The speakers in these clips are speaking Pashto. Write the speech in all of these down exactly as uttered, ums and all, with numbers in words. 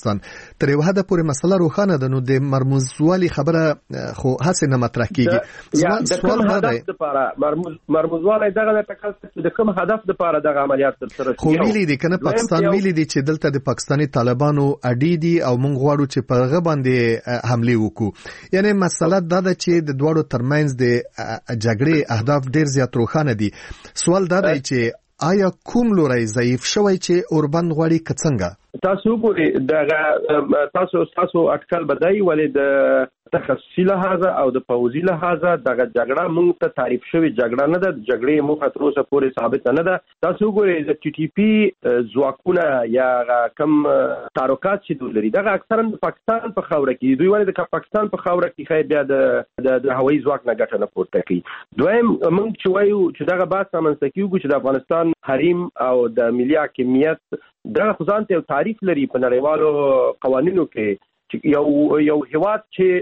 پاکستان. تر یو حد پورې مسله روښانه ده، نو د مرموزوالي خبره خو هڅه نه مطرح کیږي. سوال دا دی لپاره مرموز مرموزوالی دغه د تکل د کوم هدف لپاره دغه عملیات تر سره خو ویلي دي کنه پاکستان ویلي دي چې دلته د پاکستاني طالبانو اډې دي او موږ غواړو چې په هغه باندې حمله وکړو. یعنی مسله دا ده چې د دوړو ترمنځ د جګړې اهداف ډیر زیات روښانه دي. سوال دا دی چې آیا کوم لوري ضعیف شوی چې اوربند غواړي که څنګه؟ تاسو وګورئ دغه تاسو تاسو اټکل بدای ولې د تخصصي لحاظه او د پوځي لحاظه دغه جګړه موږ ته تعریف شوی جګړه نه ده، جګړې موږ تر اوسه پورې ثابت نه ده. تاسو وګورئ د ټي ټي پی ځواکونه یا کم تحرکات چې دوی لري دغه اکثرا د پاکستان په خاوره کې دوی ولې د پاکستان په خاوره کې خیر بیا د د هوایي ځواک نه ګټه نه پورته کوي. دویم موږ چې وایو چې دغه بحث رامنځته کیږي چې د افغانستان حریم او د ملي حاکمیت دغه خزان ته تعریف لري په نړیوالو قوانینو کې چې یو یو هیواد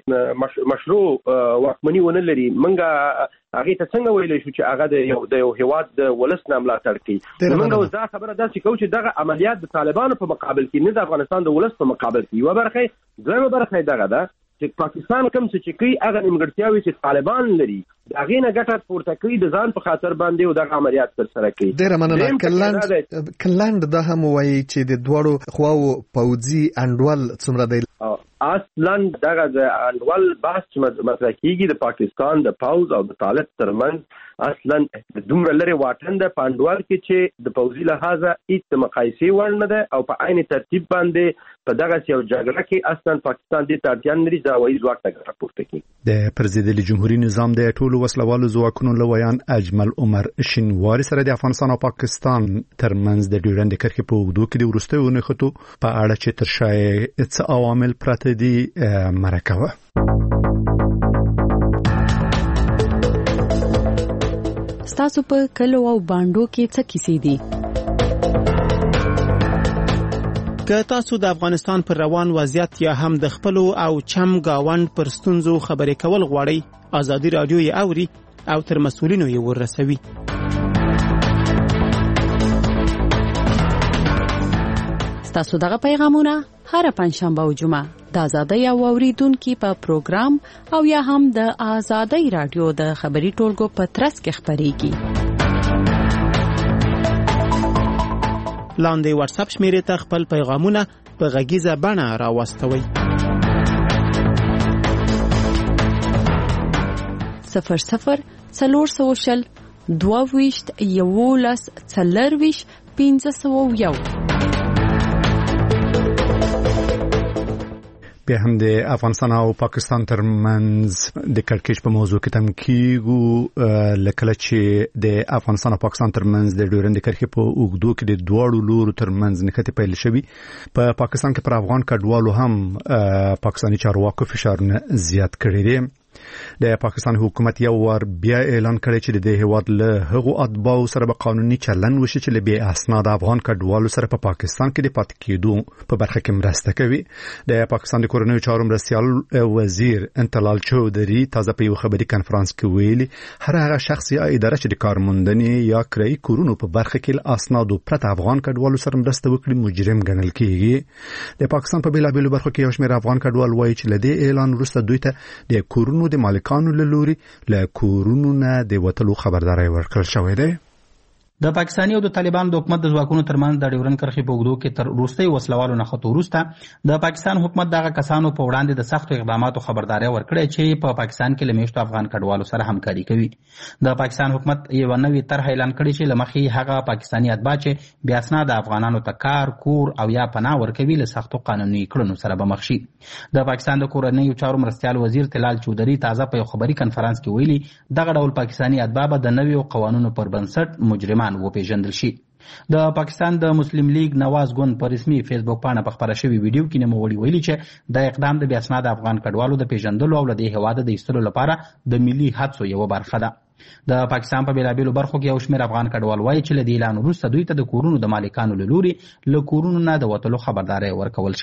چې مشروع واکمني ونه لري منګه هغه ته څنګه ویل شو چې هغه د یو د یو هیواد د ولس نه ملاتړ کوي. موږ دا خبره ده چې کوم چې دغه عملیات د طالبانو په مقابل کې نه د افغانستان د ولس په مقابل کې یو برخه دویمه برخه دغه ده چې پاکستان کوم څه کوي هغه نیمګړتیاوي چې طالبان لري دغه نه ګټه پورته کوي د ځان په خاطر باندې او دغه عملیات تر سره کوي. ډیر مننه. کلند کلند دا هم وایي چې د دوړو خواو پوځي انډول څومره دی؟ اصلا دغه د انډول بحث مطرح کیږي د پاکستان د پوځ او د طالب ترمنځ اصلا د دومره لري واټن د پاندوال کې چې د پوځي لحاظه هیڅ مقایسې وړ نه ده او په عین ترتیب باندې په دغه یو جګړه کې اصلا پاکستان د ترتیب لري د هوایي ځواک څخه پورته کوي. د پرزیدنت جمهوریت نظام د ټولو وسلوالو ځواکونو لویان اجمل عمر شینواری سره د افغانستان او پاکستان ترمنځ د ډیورند کرښې په اوږدو کې د وروستیو نښتو په اړه چې تر شای څه عوامل پراته دي مرکه. ستاسو په کلو او باندو کې څه کیسې دي؟ که تاسو د افغانستان پر روان وضعیت یا هم د خپلو او چم گاوند پر ستونزو خبرې کول غواړئ، ازادي رادیو یې اوري او تر مسؤلینو یې ورسوي. ستاسو دغه پیغامونه هر پنځشنبه او جمعه د ازادۍ او اوریدونکو په پروګرام او یا هم د ازادۍ رادیو د خبري ټولګو په ترڅ کې خبريږي. لاندې واتس اپ شمیرې ته خپل پیغامونه په غږیزه بڼه راوستوئ. صفر صفر څلور سوه شل دوه ویشت یولس څلرویشت پنځه سوه یو. بیا هم د افغانستان او پاکستان ترمنځ د کړکېچ په موضوع کې تم کیږو لکه چې د افغانستان او پاکستان ترمنځ د ډیورند کرښې په اوږدو کې د دواړو لورو ترمنځ نښتې پیل شوي. په پاکستان کې پر افغان کډوالو هم پاکستاني چارواکو فشارونه زیات کړی دی. د پاکستان حکومت یو ور بیا اعلان کړی چې د هیواد له هغو اتباعو سره به قانوني چلن وشي چې له بې اسناد افغان کډوالو سره په پاکستان کې د پاتې کېدو په برخه کې مرسته کوي. د پاکستان د کورنیو چارو مرستیال وزیر انتلال چودري تازه په یو خبري کانفرنس کې ویلي هر هغه شخص یا اداره چې د کارموندنې یا کرایي کورونو په برخه کې له اسنادو پرته افغان کډوالو سره مرسته وکړي مجرم ګڼل کېږي. د پاکستان په بیلابیلو برخو کې یو شمېر افغان کډوال وایي چې له دې اعلان وروسته دوی ته د کورونو د مالکانو له لوري له کورونو نه د وټلو خبرداري ورکړل شوې ده. د پاکستاني او د طالبان د حکومت د ځواکونو ترمنځ د ډیورند کرښې په اوږدو کې تر وروستي وسلوالو نه خطو وروسته د پاکستان حکومت دغه کسانو په وړاندې د سختو اقداماتو خبرداري ورکړې چې په پاکستان کې له میشتو افغان کډوالو سره همکاري کوي. د پاکستان حکومت یو نوې طرح اعلان کړی چې لمخې هغه پاکستاني اتباع چې بیا اسناد افغانانو ته کار کور او یا پناه ورکوي له سختو قانوني کړنو سره به مخ شي. د پاکستان د کورنیو چارو مرستیال وزیر تلال چودري تازه په یو خبري کانفرنس کې ویلي دغه ډول پاکستاني اتباع به د نویو قوانینو پر بنسټ مجرمان وپیژندل شي. د پاکستان د مسلم لیگ نواز ګوند په رسمي فیسبوک باندې په خبره شوی ویډیو کې نوموړي ویلي چې د اقدام د بیا اسناد افغان کډوالو د پیژندلو او د هیواد د ایستلو لپاره د ملي هڅو یو برخه ده. د پاکستان په بیلابیلو برخو کې یو شمېر افغان کډوال وایي چې له دې اعلان وروسته دوی ته د کورونو د مالکانو له لوري له کورونو نه د وتلو خبرداری ورکول شوی.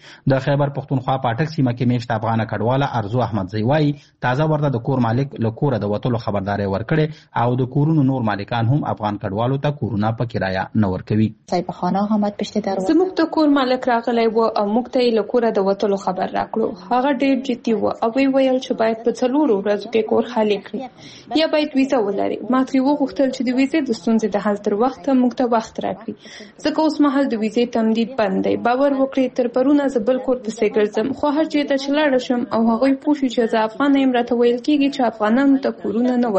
د خیبر پښتونخوا پاټک سیمه کې میشت افغان کډواله ارزو احمدزی وایي تازه ورته د کور مالک له کوره د وتلو خبرداري ورکړي او د کورونو نور مالکان هم افغان کډوالو ته کورونه په کرایه نه ورکوي. زموږ د کور مالک راغلی و او موږ ته له کوره د وتلو خبر راکړو. هغه ډېر جدي و او وی ویل چې باید په څلورو ورځو کې کور خالي کړي یا باید ویزه ولري. ما ترې وغوښتل چې د ویزې د ستونزې د حل تر وخته موږ ته وخت راکړي ځکه اوس مهال د ویزې تمدید بند دی. باور وکړئ تر پرونه زه بل کور پسې ګرځم خو هر چېرته چې لاړه شم او هغوی پوه شي چې زه افغان یم راته ویل کېږي چې افغانانو ته کورونه نه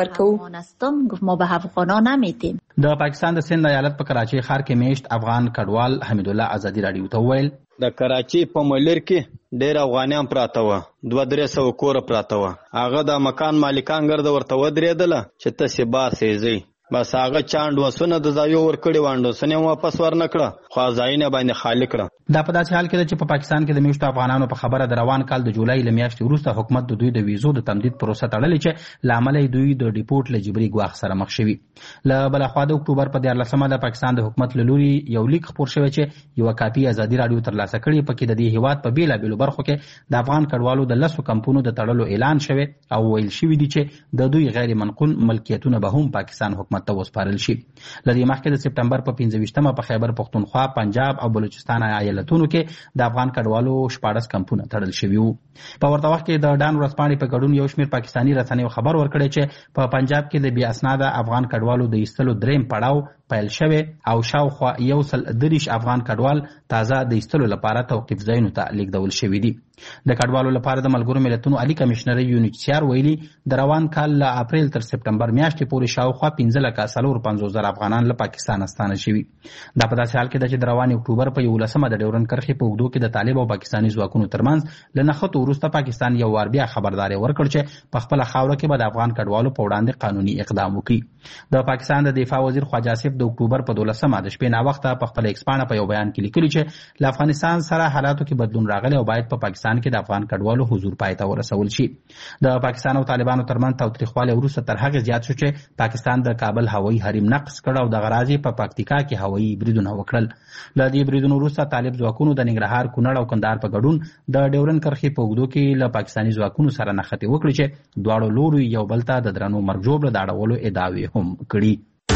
ورکوو. د پاکستان د سند ایالت په کراچۍ ښار کې میشت افغان کډوال حمید الله ازادي راډیو ته وویل د کراچۍ په ملیر کې ډېر افغانیان پراته وه، دوه درې سوه کوره پراته وه. هغه د مکان مالکان ګرده ورته ودرېدله چې تاسې باسئ ځئ. بس هغه چاند وسونه د ځایو ورکړي وانډوسونه واپس ورنکړه خو ځایونه باندې خالی کړه. دا په داسې حال کې ده چې په پاکستان کې د میشتو افغانانو په خبره د روان کال د جولای له میاشتې وروسته حکومت د دوی د ویزو د تمدید پروسه تړلې چې له امله دوی د ډیپورټ له جبري ګواښ سره مخ شوي. له بله خوا د اکتوبر په دیارلسمه د پاکستان د حکومت له لوري یو لیک خپور شوی چې یوه کاپي ازادي راډیو ترلاسه کړې. پکې د دې هیواد په بېلابېلو برخو کې د افغان کډوالو د لسو کمپونو د تړلو اعلان شوی او ویل شوي دي چې د دوی غیر منقول ملکیتونه به هم پاکستان حکومت ته وسپارل شي. لدې مخکې د سپټمبر په پنځه ویشتمه په خیبر پښتونخوا، پنجاب او بلوچستان ایالتونو کې د افغان کډوالو شپاړس کمپونه تړل شوي وو. په ورته وخت کې د ډان ورځپاڼې په ګډون یو شمېر پاکستاني رسنیو خبر ورکړی چې په پنجاب کې د بې اسناده افغان کډوالو د ایستلو دریم پړاو پیل شوی او شاوخوا یو سل دېرش افغان کډوال تازه د ایستلو لپاره توقیف ځایونو ته لیږدول شوي دي. د کډوالو لپاره د ملګرو ملتونو عالي کمشنر یونیچیار ویلي د روان کال له اپریل تر سپټمبر میاشتې پورې شاوخوا پنځه لکه څلور پنځوس زره افغانان له پاکستان ستانه شوي. دا په داسې حال کې ده چې د روان اکتوبر په یولسمه د ډیورنډ کرښې په اوږدو کې د طالب او پاکستاني ځواکونو ترمنځ له نښتو وروسته پاکستان یو وار بیا خبرداری ورکړ چې په خپله خاوره کې به د افغان کډوالو په وړاندې قانوني اقدام وکړي. د پاکستان د دفاع وزیر خواجه آصف د اکتوبر په دولسمه د شپې ناوخته په خپله ایکس پاڼه په یو بیان کې لیکلي چې له افغانستان سره حالاتو کې بدلون راغلی او باید په پاکستان کې د افغان کډوالو حضور پای ته ورسول شي. د پاکستان او طالبانو ترمنځ تاوتریخوالی وروسته تر هغې زیات شو چې پاکستان د کابل هوایي حریم نقض کړ او دغه راز یې په پکتیکا کې هوایي بریدونه وکړل. له دې بریدونو وروسته طالب ځواکونو د ننګرهار، کونړ او کندهار په ګډون د ډیورنډ کرښې په اوږدو کې له پاکستاني ځواکونو سره نښتې وکړې چې دواړو لورو یو بل ته د درنو مرګ ژوبله د اړولو ادعاوې هم کړي.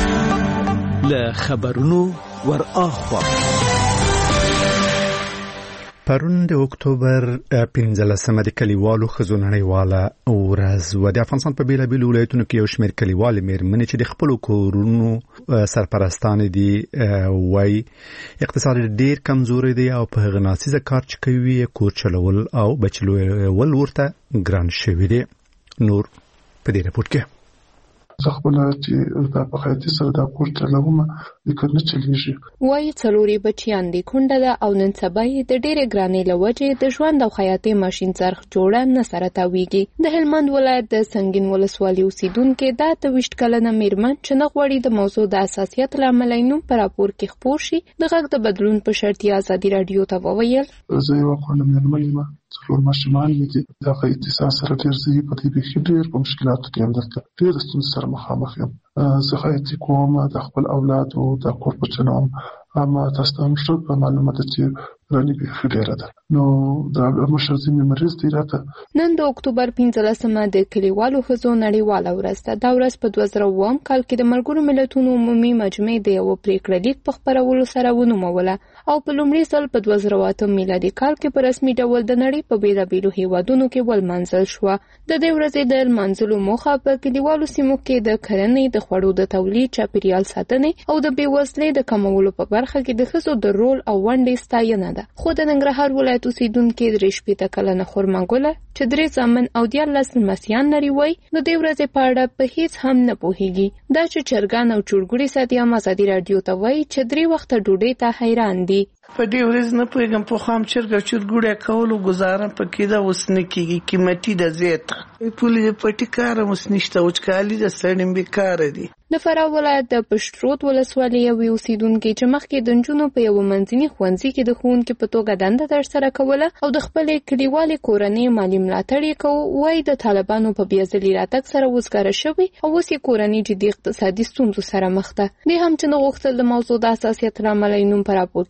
له خبرونو ور اخوا پرون د اکتوبر پنځلسمه د کلیوالو ښځو نړیواله ورځ وه. د افغانستان په بېلابېلو ولایتونو کې یو شمېر کلیوالې مېرمنې چې د خپلو کورونو سرپرستانې دي وایي اقتصاد ډېر کمزوری دی او په هغه ناسیزه کار چې کوي کور چلول او بچلول ورته ګران شوي دي. نور په دې رپورټ کې زه خپله چې دا په خیاطي سره دا کور چلوم لیکن نه چلیږي. وایي څلورې بچیان دي، کونډه ده او نن سبا یې د ډېرې ګرانۍ له وجې د ژوند او خیاطۍ ماشین څرخ جوړه نه سره تاویږي. د هلمند ولایت د سنګین ولسوالۍ اوسېدونکې دا اته ویشت کلنه مېرمن چې نه غواړي د موضوع د حساسیت له امله نوم په راپور کې خپور شي د غږ د بدلون په شرط یې ازادي راډیو ته وویل زه یوه کونډه مېرمن یم، څلور ماشومان مې دي. دغه اتصال سره ډېر زه په دې بیخي ډېر په مشکلاتو کې یم، دلته ډېر د ستونزو سره مخامخ یم. زه خیاطي کوم، د خپل اولادو د کور په چلوم. اما تاسو ته هم ښه په معلومه ده چې راني بیخي ډېره ده. نو د مشر ځینې مریض دی راته. نن د اکتوبر پنځلسمه د کلیوالو ښځو نړیواله ورځ ده. دا ورځ په دوه زره اووم کال کې د ملګرو ملتونو عمومي مجمع د یوه پرېکړه لیک په خپرولو سره ونوموله او په لومړي ځل په دوه زره اتم میلادي کال کې په رسمي ډول د نړۍ په بېلابېلو هیوادونو کې ولمانځل شوه. د دې ورځې د لمانځلو موخه په کلیوالو سیمو کې د کرنې، د خوړو د تولید، چاپیریال ساتنې او د بېوزلۍ د کمولو په برخه کې د ښځو د رول او ونډې ستاینه ده. خو د ننګرهار ولایت اوسېدونکې درې شپېته کلنه خرما ګله چې درې زامن او دیارلس لمسیان لري وایي د دې ورځې په اړه په هېڅ هم نه پوهېږي. دا چې چرګان او چرګوړي ساتي هم ازادي راډیو ته وایي چې درې وخته ډوډۍ ته حیران دي. په دې ورځ نه پوهېږم، پخوا هم چرګ او چرګوړی کولو ګزاره په کېده، اوس نه کېږي. قیمتي ده زیاته. پولې د پټي کار هم اوس نشته، وچکالي ده، سړی بېکاره دي. د فراه ولایت د پشترود ولسوالۍ یوې اوسېدونکې چې مخکې د نجونو په یوه منځني ښوونځي کې د ښوونکي په توګه دنده ترسره کوله او د خپلې کلیوالې کورنۍ مالي ملاتړ یې کوو، وایي د طالبانو په بیا ځلي راتګ سره وزګاره شوې او اوس یې کورنۍ جدي اقتصادي ستونزو سره مخ ده. دې هم چې نه غوښتل د موضوع د حساسیت له امله یې نوم په راپور کې خپور شي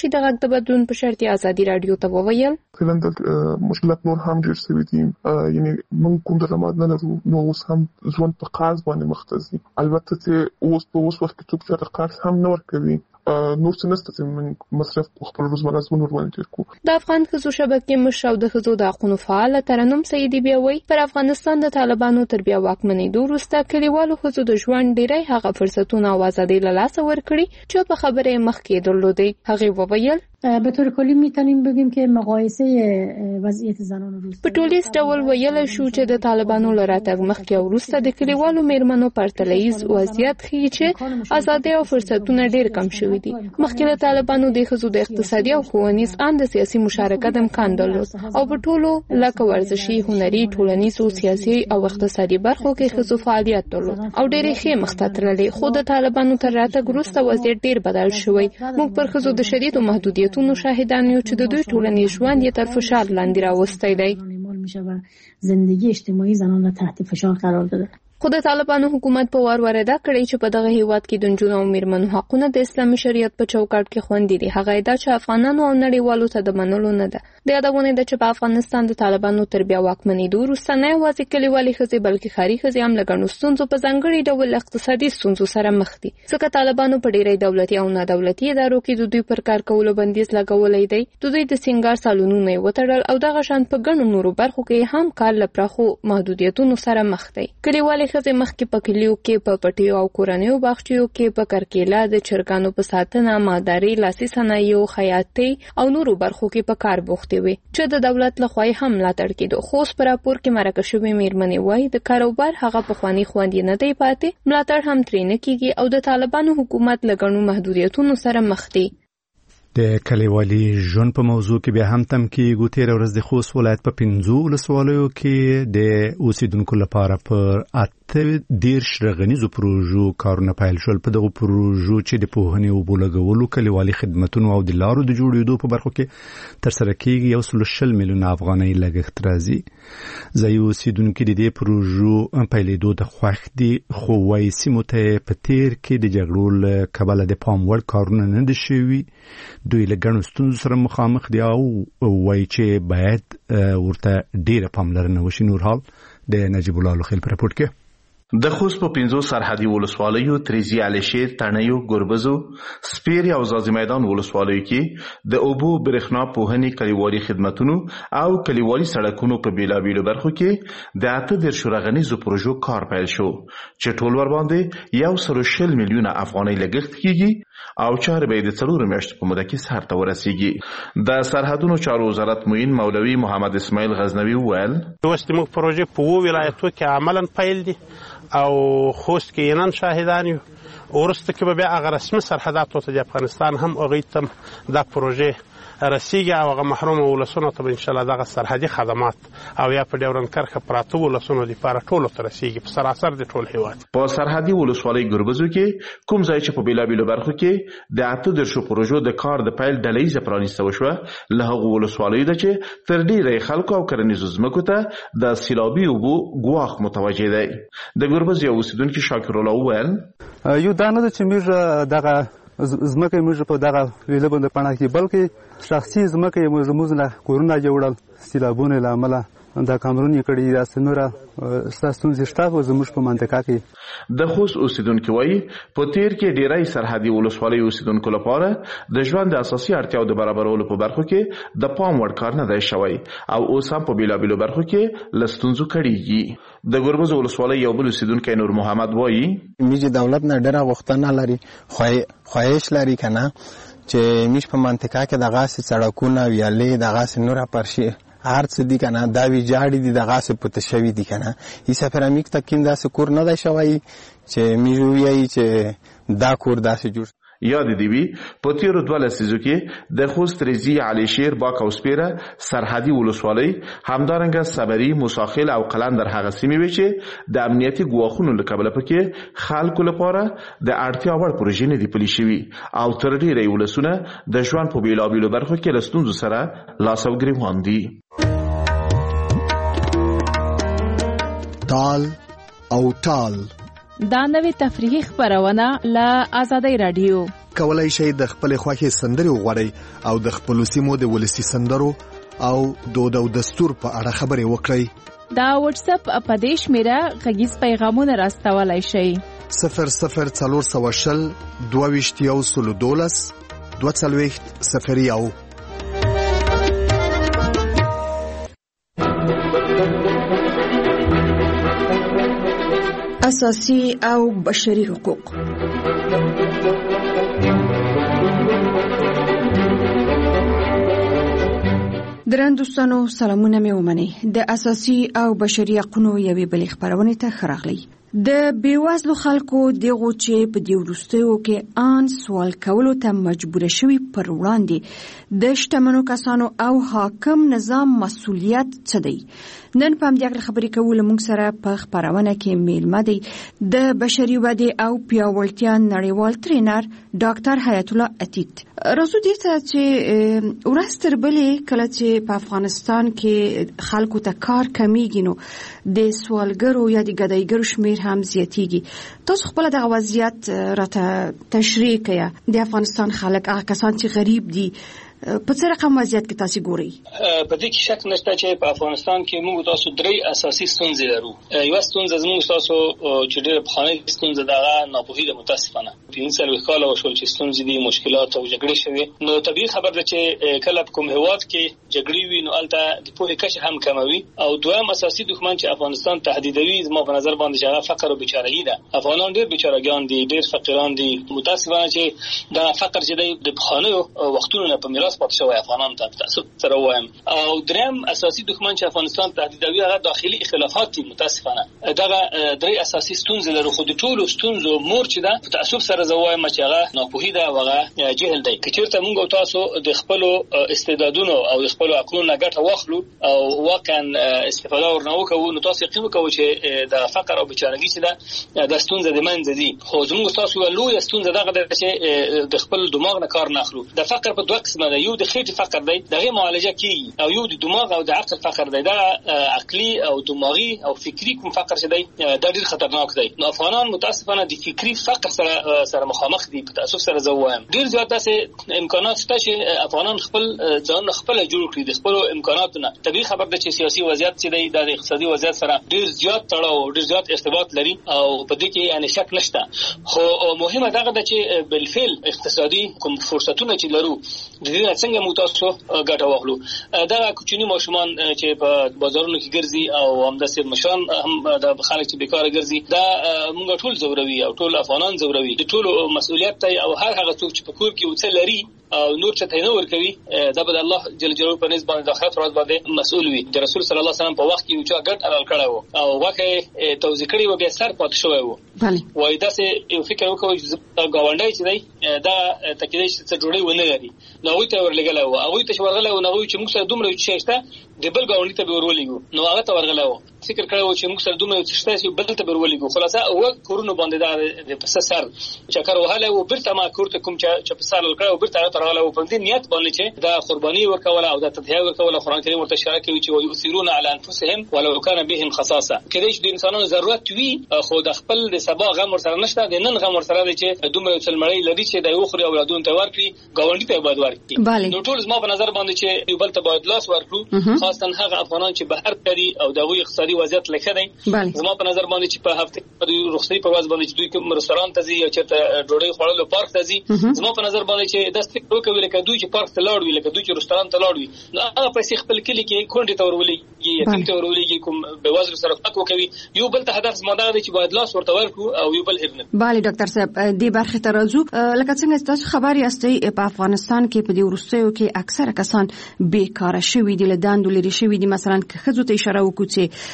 چې د غږ د بدلون په شرط ازادي رادیو ته وویل فعلا د مشکلات نور هم ډیر شوي دي، یعنی موږ کوم درآمد نه لرو نو اوس هم ژوند په قرض باندې مخ ته، البته چې اوس په اوس وخت کې څوک چې قرض هم نه ورکوي نور څه نشته چې موږ مصرف خپل روزمره ژوند ورباندې تیر کړو. د افغان ښځو شبکې مشر او د ښځو د حقوقو فعال ترنم سیدي بیا وایي پر افغانستان د طالبانو تر بیا واکمنېدو وروسته کلیوالو ښځو د ژوند ډیری هغه فرصتونه او ازادۍ له لاسه ورکړي چې په خبره مخکې درلودې. هغې وویل به طور کلی میتونیم بگیم که مقایسه وضعیت زنان و روستا په ټولیز ډول ویل شو چې د طالبانو له راتګ مخکې او وروسته د کلیوالو میرمنو پرتلیز وضعیت ښیي چې ازادۍ او فرصتونه ډیر کم شوي دي. مخکې د طالبانو د ښځو د اقتصادي او ښوونیز ان د سیاسي مشارکت امکان درلود او په ټولو لکه ورزشي، هنري، ټولنیزو، سیاسي او اقتصادي برخو کې ښځو فعالیت درلود او ډېرې ښې مخته تللې. خو د طالبانو تر راتګ وروسته وضعیت ډیر بدل شوی. موږ پر ښځو د شدیدو محدودیت تونو شاهدان یو چې د دوی ټولنیز ژوند یې تر فشار لاندې راوستی دی. زندگی اجتماعی زنان را تحت فشار قرار داده. خو د طالبانو حکومت په وار ورده کړی چې په دغه هیواد کې د نجونو او میرمنو حقونه د اسلامي شریعت په چوکاټ کې خوندي دي. هغه ادعا چې افغانانو او نړیوالو ته د منلو نه ده. د یادونه ده چې په افغانستان د طالبانو تر بیا واکمنېدو وروسته نه یوازې کلیوالي ښځې بلکې ښاري ښځې هم له ګڼو ستونزو په ځانګړي ډول اقتصادي ستونزو سره مخ دي، ځکه طالبانو په ډېری دولتي او نادولتي ادارو کې د دوی پر کار کولو بندیز لګولی دی. د دوی د سینګار سالونونه یې وتړل او دغه شان په ګڼو نورو برخو کې هم کار له پراخو محدودیتونو سره مخ دی. کلیوالي ښځې مخکې په کلیو کې په پټیو او کورنیو باغچو کې په کرکیله، د چرګانو په ساتنه، مالداري، لاسي صنایعو، خیاطۍ او نورو برخو کې په کار بوختې وي چې د دولت لخوا هم ملاتړ کېدو. خو اوس په راپور کې مرکه شوې میرمنې وایي د کاروبار هغه پخواني خوند یې نه دی پاتې، ملاتړ هم ترې نه کېږي او د طالبانو حکومت له ګڼو محدودیتونو سره مخ دی. د کلیوالي ژوند په موضوع کې بیا هم تم کېږو. تېره ورځ د خوست ولایت په پنځو ولسوالیو کې د اوسېدونکو لپاره پر اته دېرش رغنیزو پروژو کارونه پیل شول. په دغو پروژو چې د پوهنې اوبو لګولو، کلیوالي خدمتونو او د لارو د جوړېدو په برخو کې ترسره کېږي. یو سل شل میلیونه افغانۍ لګښت راځي. ځایي اوسېدونکي د دې پروژو پیلېدو د خوښ دي، خو وایي سیمو ته په تېر کې د جګړو له کبله د پام وړ کارونه نه دي شوي. دوی له ګڼو ستونزو سره مخامخ دي او وایي چې باید ورته ډېره پاملرنه وشي. نور حال د نجیب الله لوخیل په راپورټ کې. د خوست په پنځو سرحدي ولسوالیو تریزی، علشیر، تڼیو، ګربزو، سپیر او ځاځي میدان ولسوالیو کې د اوبو، برېښنا، پوهنې، کلیوالي خدمتونو او کلیوالي سړکونو په بیلابیلو برخو کې د اته دېرش رغنیزو پروژو کار پیل شو چې ټول ورباندې یو سل شل میلیونه افغانۍ لګښت کیږي او چارې به د څلورو میاشتو په موده کې سر ته ورسیږي. د سرحدونو چارو وزارت معین مولوي محمد اسماعیل غزنوي وویل اوس موږ پروژې په اوو ولایتو کې عملاً پیل دي او خوست کې نن شاهدان یو. ورسته کې به بیا هغه رسمي سرحداتو ته د افغانستان هم هغوی ته دا پروژې رسیږي او هغه محروم ولسونو ته به انشاءالله دغه سرحدي خدمات او یا په ډیورنډ کرښه پراته ولسونو دپاره ټولو ته رسیږي په سراسر د ټول هېواد. په سرحدي ولسوالۍ ګربزو کې کوم ځای چې په بېلابېلو برخو کې د اته دېرشو پروژو د کار د پیل ډله ییزه پرانیسته وشوه، له هغو ولسوالیو ده چې تر ډېره خلکو او کرنیزو ځمکو ته د سیلابي اوبو ګواښ متوجه دی. د ګربز یو اوسېدونکي شاکر الله وویل یو دا نه ده چې موږ دغه ځمکه موږ په دغه ویله باندې پناه کې، بلکې شخصي ځمکه یې موږ نه کورونه جوړل، سیلابونو له امله دا کامرون یې کړي، داسې نوره ستونزې شته خو زموږ په منطقه کې. د خوست اوسېدونکي وایي په تېر کې ډېری سرحدي ولسوالیو اوسېدونکو لپاره د ژوند د اساسي اړتیاو د برابرولو په برخو کې د پام وړ کار نه دی شوی او اوس هم په بېلابېلو برخو کې له ستونزو کړېږي. د ګربز ولسوالۍ یو بل اوسېدونکی نور محمد وایي موږ دولت نه ډېره غوښتنه لري، خواهش لري که نه چې موږ په منطقه کې دغسې سړکونه، ویالې، دغسې نوره پرشي هر څه دي که نه دا ویجاړې دي، دغسې پوته شوي دي که نه. هېڅ پرې موږ ته کوم داسې کور نه دی شوی چې موږ ووایي چې دا کور داسې جوړ. یاد دی وی په تیرو دوه لسیزو کې د خوست، ریزي، علشیر، باک او سپیره سرحدي ولسوالۍ همدارنګه صبري، موساخیل او قلندر هغه سیمې وې چې د امنیتي ګواښونو له کبله پکې خلکو لپاره د اړتیا وړ پروژې نه دي پلي شوي او تر ډېره ولسونه د ژوند په بېلابېلو برخو کې له ستونزو سره لاس او ګرېوان دي. تال او ټال دا نوې تفریحي خبرونه له آزادۍ رادیو. کولای شئ د خپل خوښي سندري وغوړئ او د خپل سیمو د ولسی سندرو او دود او دستور په اړه خبرې وکړئ. دا واتس اپ په دې شمیره غږیز پیغامونه راستولای شئ. صفر صفر څلور سوه شل دوه ویشت یو سلو دولس دوه څلوېښت صفر یو. اساسي او بشري حقوق. درندوستانو سلامونه مې ومنئ. د اساسي او بشري حقوقو یوې بلې خبرونه ته خراغلی. د بیوزلو خلکو دغه چې په دې وروستیو کې ان سوال کولو ته مجبور شوي پر وړاندې د شتمنو کسانو او حاکم نظام مسؤلیت څه دی؟ نن په همدې خبرې کوو. موږ سره په خبرونه کې میلمه دی د بشري ودې او پیاوړتیا نړیوال ټرینر ډاکټر حیات الله عتیق. راځو دې ته چې ورځ تر بلې کله چې په افغانستان کې خلکو ته کار کمیږي نو د سوالګرو یا د ګدایګرو شمیر هم زیاتیږي. تاسو خپل د وضعیت راته تشریح کړئ. د افغانستان خلک هغه کسان چې غریب دي په څه رقم وضعیت کې تاسو ګورئ؟ په دې کې شک نشته چې په افغانستان کې موږ تاسو درې اساسي ستونزې لرو. یو ستونزه زموږ تاسو چې ډېر په خانه ستونزه دغه ناپوهي د متاسفانه پنځه څلوېښت کاله وشول چې ستونزې دي، مشکلات او جګړې شوي. نو طبیعي خبر ده چې کله په کوم هیواد کې جګړې وي نو الته د پوهې کچه هم کموي. او دویم اساسي دښمن چې افغانستان تهدیدوي زما په نظر باندې هغه فقر او بیچاره‌ای ده. افغانان ډېر بیچاره‌ګان دي، ډېر فقیران دي. متاسفانه چې دا فقر چې د خانه وختونو په میراث پاتې شوی افغانان ته تاسو سره وایم. او دریم اساسي دښمن چې افغانستان تهدیدوي هغه داخلي اختلافات دي. متاسفانه دغه درې اساسي ستونزې لرو. خو د ټولو ستونزو مور چې ده په تاسو سره زوایم چې هغه ناپوهي ده او هغه جهل دی. که چیرته موږ تاسو د خپل استعدادونو او د خپل عقلونو ګټه واخلو او واقعا استفاده ورنه وکړو نو تاسو یقین وکړئ چې د فقر او بیچارهګي چې ده د ستونزې د منځ دي. خو زموږ تاسو یو لوی ستونزه دغه ده چې د خپل دماغ نه کار نه اخلو. د فقر په دوه قسمه ده. یو د خېټې فقر دی، دغه معالجه کیږي، او یو د دماغ او د عقل فقر دی. دا عقلي او دماغي او فکری کوم فقر چې دی دا ډیر خطرناک دی. نو افغانان متاسفانه د فکری فقر سره سره مخامخ دي. په تاسو سره زوایم ډیر زیات داسې امکانات شته چې افغانان خپل ځان خپل جوړ کړي د خپل امکاناتونه. طبيعي خبر ده چې سیاسي وضعیت چې دی د اقتصادي وضعیت سره ډیر زیات تړاو ډیر زیات ارتباط لري او په دې کې یعنی شک نشته. خو مهمه دغه ده چې بالفعل اقتصادي کوم فرصتونه چې لرو د دې څنګه مو تاسو ګټه واخلو. دا کوچني ماشومان چې په بازارونو کې ګرځي او همداسې مشران هم د خلک چې بیکار ګرځي دا موږ ټول زوروي او ټول افغانان زوروي. د ټولو مسؤلیت دی او هر هغه څوک چې په کور کې وڅ لري او نور څه ته نه ورکوي دا به الله جل جلاله په نسبت باندې د آخرت ورځ باندې مسؤل وي. د رسول صلی الله علیه وسلم په وخت کې یو چا ګډ حلال کړی و او واکه توزیع کړی و بیا سر پات شوی و. بله وای دا سه یو فکر وکوي چې گاونډي چې دی دا تکیدې چې جوړي ونه لري نو هغه ته ورلګل او هغه ته ورغله او هغه چې موږ سره دومره چې شته د بل گاونډي ته ورولېګو نو هغه ته ورغله و فکر کړو چې موږ سره دومره چې شته بل ته ورولېګو. خلاصه او کورونو باندې دا د پس سر چکر وهاله او برته ما کورته کوم چې په سر لکړو برته ترغله او په دې نیت باندې چې دا قرباني ورکوله او دا تضحیه ورکوله. قرآن کریم ورته اشاره کوي چې ويؤثرون على انفسهم ولو كان بهم خصاصه. کله چې د انسانانو ضرورت وي خو د خپل د سبا غم ور سره نشته د نن غم ور سره دی چې دومره څلمړی لري چې د یو خوري اولادونو ته ورکړي گاونډي ته باید ورکړي. نو ټول زما په نظر باندې چې یو بل ته باید لاس ورکړو خاصه هغه افغانان چې بهر کړي او دغه اقتصادي وضعیت لکه دی. زما په نظر باندې چې په هفته په رخصتي په ورځ باندې چې دوی کوم رستوران ته ځي او چې ډوډۍ خوړلو پارک ته ځي زما په نظر باندې چې د ستې وکوي لکه دوی چې پارک ته لاړ وي لکه دوی چې رستوران ته لاړ وي نو هغه پیسې خپل کلی کې کونډې ته ورولېږي یتیم ته ورولېږي کوم بېوزلو سره فک وکوي. یو بل ته هدف زما دا دی چې باید لاس ورته ورکړو او یو بل هېر نه. بله ډاکټر صاحب دې برخې ته راځو. لکه څنګه تاسو خبر یاستئ په افغانستان کې په دې وروستیو کې اکثره کسان بیکاره شوي دي، له دندو لرې شوي دي. مثلا که ښځو ته اشاره وکړو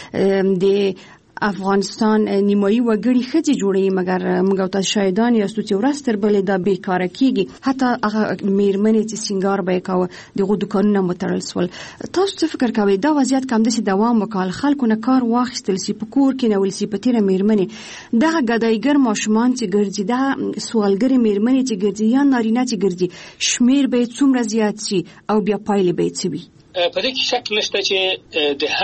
چې د افغانستان نیمایي وګړي ښځې جوړوي مګر موږ او تاسو شاهدان یاستو چې ورځ تر بلې دا بیکاره کېږي. حتی هغه میرمنې چې سینګار به یې کاوه دغه دوکانونه متړل سول. تاسو څه فکر کوئ دا وضعیت که همداسې دوام وکړي خلکو نه کار واخیستل سي په کور کې نیول سي په تېره میرمنې دغه ګدایګر ماشومان چې ګرځي دا سوالګرې میرمنې چې ګرځي یا نارینه چې ګرځي شمیر به یې څومره زیات سي او بیا پایلې به یې څه وي؟ په دې کې شک نشته چې د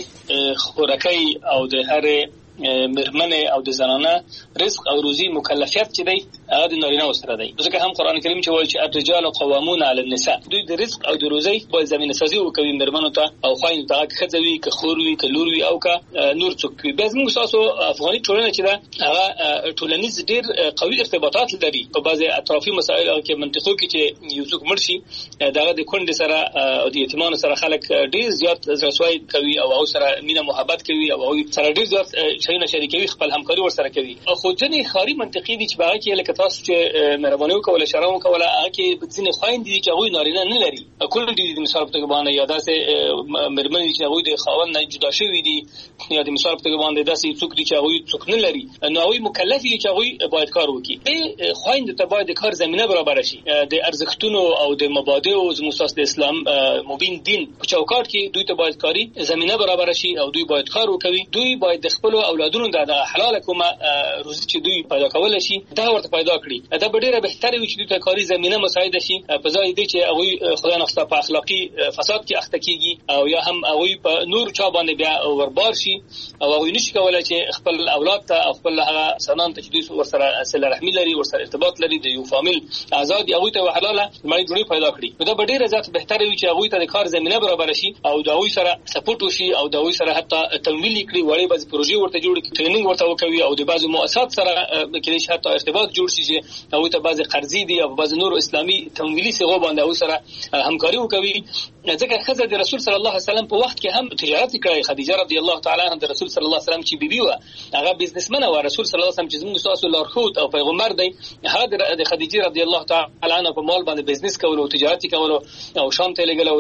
هر خوراکۍ او د هر میرمنې او د زنانه رزق او روزي مکلفیت چې دی هغه د نارینه سره دی. ځکه هم قران کریم چې وایي چې الرجال قوامون علی النساء، دوی د رزق او د روزي په زمينه سازي وکوي مرمنو ته او خاين ته خځوي که خوروي که لوروي او که نور څوک وي. به موږ تاسو افغاني ټولنه چې دا هغه ټولنیز ډیر قوي ارتباطات لري په بعضي اطرافي مسایل او کې منطقو کې چې یو څوک مرشي دغه د کونډې سره او د یتیمانو سره خلک ډیر زیات رسوای کوي او هغه سره مینه محبت کوي او هغه سره ډیر زیات شیونه شریکوي، خپل همکاري ورسره کوي. خو ځنې خاري منطقي دي چې باغ کې لکه تاسو چې مهرباني وکوله شرم وکوله هغه کې ځینې خويند دي چې هغه نارینه نه لري، کله دې د مثال په توګه باندې یا داسې مرمن چې هغه د خاوند نه جدا شوی دي یا د مثال په توګه باندې داسې څوک دي چې هغه څوک نه لري، نو هغه مکلف دي چې هغه باید کار وکړي. به خويند ته باید کار زمينه برابر شي، د ارزښتونو او د مبادئ او زموږ د اسلام مبین دین په چوکاټ کې دوی ته باید کاری زمينه برابر شي او دوی باید کار وکړي. دوی باید د خپل اولادونو د حلال کومه روزي چې دوی پیدا کول شي دا ورته پیدا کړي. دا ډیره بهتره وي چې دوی ته کاری زمينه مساعده شي په ځای دی چې هغه خدای نه خسته په اخلاقی فساد کې اخته کیږي او یا هم هغه په نور چا باندې بیا وربار شي او هغه نشي کولای چې خپل اولاد ته او خپل هغه سنان ته چې دوی ورسره صله رحمی لري ورسره ارتباط لري د یو فامیل آزاد هغه ته حلاله مړی جوړي پیدا کړي. دا ډیره ذات بهتره وي چې هغه ته د کار زمينه برابر شي او د هغه سره سپورټ وشي او د هغه سره حتی تمویل کړي وړي بعض پروژې ورته جوړ کړي، ټریننګ ورته وکوي او د بعضو مؤسسات سره کې شي حتی ارتباط جوړ شي چې هغه ته بعض قرضې دي او بعض نور اسلامي تمویلي څنګه باندې هغه سره همکاري وکوي. ځکه خزه د رسول صلی الله علیه وسلم په وخت کې هم تجارت کړی. خدیجه رضی الله تعالی عنها د رسول صلی الله علیه وسلم چې بیبي و هغه بزنسمن و. رسول صلی الله علیه وسلم چې زموږ تاسو لارښود او پیغمبر دی، هغه د خدیجه رضی الله تعالی عنها په مال باندې بزنس کول او تجارت کول او شام ته لګل او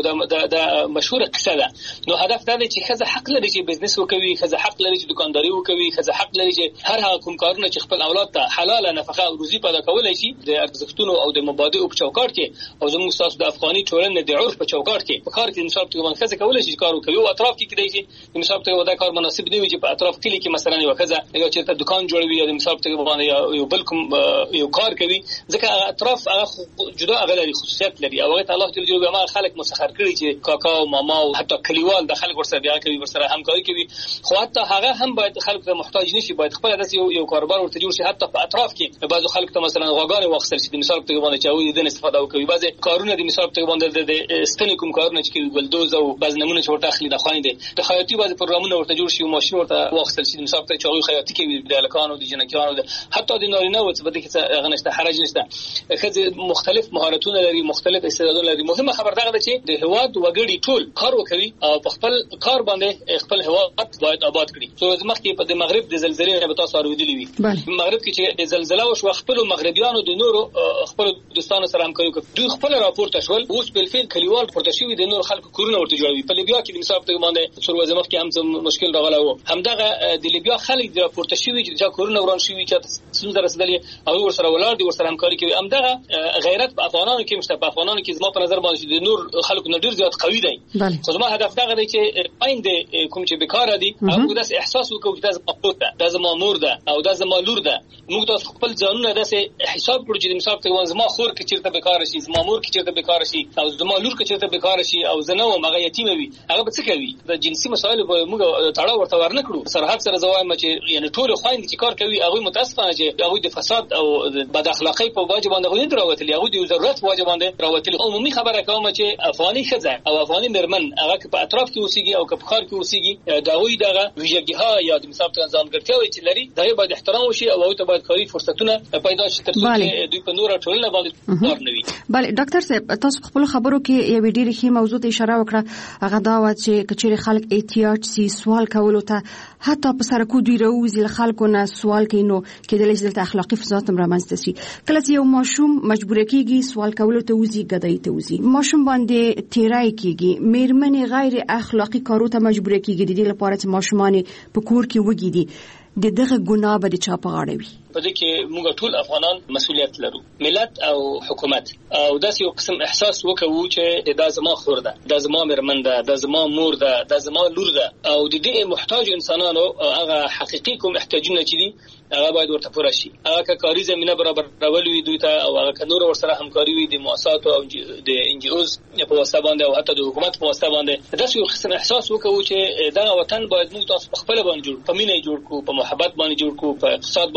د مشهور قصه ده. نو هدف دا دی چې خزه حق لري چې بزنس وکوي، خزه حق لري چې دکانداري وکوي، خزه حق لري چې هر هغه کوم کارونه چې خپل اولاد ته حلاله نفقه او روزي پیدا کولای شي د ارزښتونو او د مبادئ په چوکاټ کې او زموږ تاسو د افغاني ټولنې د عرف په چوکاټ کې په کار کې انصاف ته باندې خزه کولای شي کار وکوي او اطراف کې کېدای شي انصاف ته ودا کار مناسب دی چې په اطراف کې کې مثلا یو خزه یو چې ته دکان جوړوي یا انصاف ته باندې یو بل کوم یو کار کوي، ځکه اطراف هغه جدا هغه لري خصوصیت لري او هغه الله تعالی جوړ ما خلک مسخر کړی چې کاکا او ماما او حتی کلیوال د خلک ورسره بیا کوي ورسره همکاري کوي. خو حتی هغه هم باید خلک ته محتاج نشي، باید خپل داسې یو یو کاروبار ورته جوړ شي. حتی په اطراف کې بعضو خلک ته مثلا غواګانې واخصل شي د مثال په توګه باندې چې هغه د استفاده وکړي. بعضي کارونه د مثال په توګه باندې د ستنې کوم کارونه چې ګلدوز او بعض نمونه چې ورته اخلي د خويندې د خیاطي بعضي پروګرامونه ورته جوړ شي او ماشين ورته واخصل شي د مثال په توګه چې هغه خیاطي کوي د الکانو د جنکانو حتی د نارینه او څه بده کې هغه نشته حرج نشته. خځې مختلف مهارتونه لري، مختلف استعدادونه لري. مهمه خبر دا ده چې د هواد وګړي ټول کار وکوي او په خپل کار باندې خپل هواد باید آباد کړي. سو مخکې په د مغرب د زلزلې نه به تاسو اوریدلې وي. مغرب کې چې د زلزلې وشو خپل مغربيانو د نورو خپل دوستانو سره همکاري وکړي. دوی خپل راپورټ شول اوس په فعل کلیوال پورته شوی د نور خلکو کورونه ورته جوړوي. په لیبیا کې د مثال په باندې څور ورځې مخکې هم مشکل راغلی و. همدغه د لیبیا خلک د راپورټ شوی چې دا کورونه وران شوی چې څنګه رسیدلی او ورسره ولار دي ورسره همکاري کوي. همدغه غیرت په افغانانو کې مشته. په افغانانو کې زما په نظر باندې د نور خلکو نه ډیر زیات قوي دی. خو زما هدف دا دی چې آینده کوم چې بیکاره دي هغه داس احساس وکړي چې دا زما ده، دا زما مور ده او دا زما لور ده. موږ تاسو خپل ځانونه داسې حساب کړو چې مثال ته زما خور کې چیرته بیکاره شي، زما مور کې چیرته بیکاره شي او زما لور کې چیرته بیکاره شي او زنه او مغه یتیم وي، هغه به څه کوي؟ د جنسي مسایل به موږ تړاو ورته ورنکړو. سرحد سره زوایم چې یعنی ټول خويند چې کار کوي هغه متاسفانه چې هغه د فساد او بد اخلاقی په واجب باندې غوښتل دراوتلی، هغه د ضرورت واجب باندې راوتلی. عمومي خبره کوم چې افغاني خزه او افغاني مرمن هغه په اطراف کې اوسېږي او په خار کې اوسېږي دا وی دغه ویژګیها یا د مثال ته ځانګړتیاوې چې لري دا باید احترام وشي او هغه ته باید کاري فرصتونه پیدا شي ترڅو چې دوی په نور ټولنه باندې کار نه وي. بله ډاکټر صاحب تاسو خپل خبرو کې یو ډېر ښه موضوع ته اشاره وکړه، هغه دا و چې کچېر خلک احتیاج سي سوال کولو ته حتی په سرکو دوی راوځي خلکو نه سوال کوي نو کېدلی شي د اخلاقی فساد هم رامنځته شي. کله چې یو ماشوم مجبور کیږي سوال کولو ته وځي ګدای ته وځي، ماشوم باندې تیرای کیږي، میرمنې غیر اخلاقی کارو ته مجبور کیږي د دې لپاره چې ماشومان په کور کې وګیدي د دغه ګناه به د چا په غاړه وي؟ په دې کې موږ ټول افغانان مسؤلیت لرو، ملت او حکومت، او داسې یو قسم احساس وکړو چې دا زما خور ده، دا زما مرمن ده، دا زما مور ده، دا زما لور ده، او د دې محتاج انسانانو هغه حقيقي کوم احتیاجونه چې دي هغه باید ورته پوره شي. هغه کاری زمينه برابر راولوي دوی ته او هغه نور ورسره همکاري وي د مؤسسات او د ان جی اوز په واسطه باندې او حتی د حکومت په واسطه باندې. داسې یو قسم احساس وکړو چې دا وطن باید موږ تاسو په خپل باندې جوړ، په مینه جوړ کو، په محبت باندې جوړ کو، په اقتصاد باندې جوړ کو،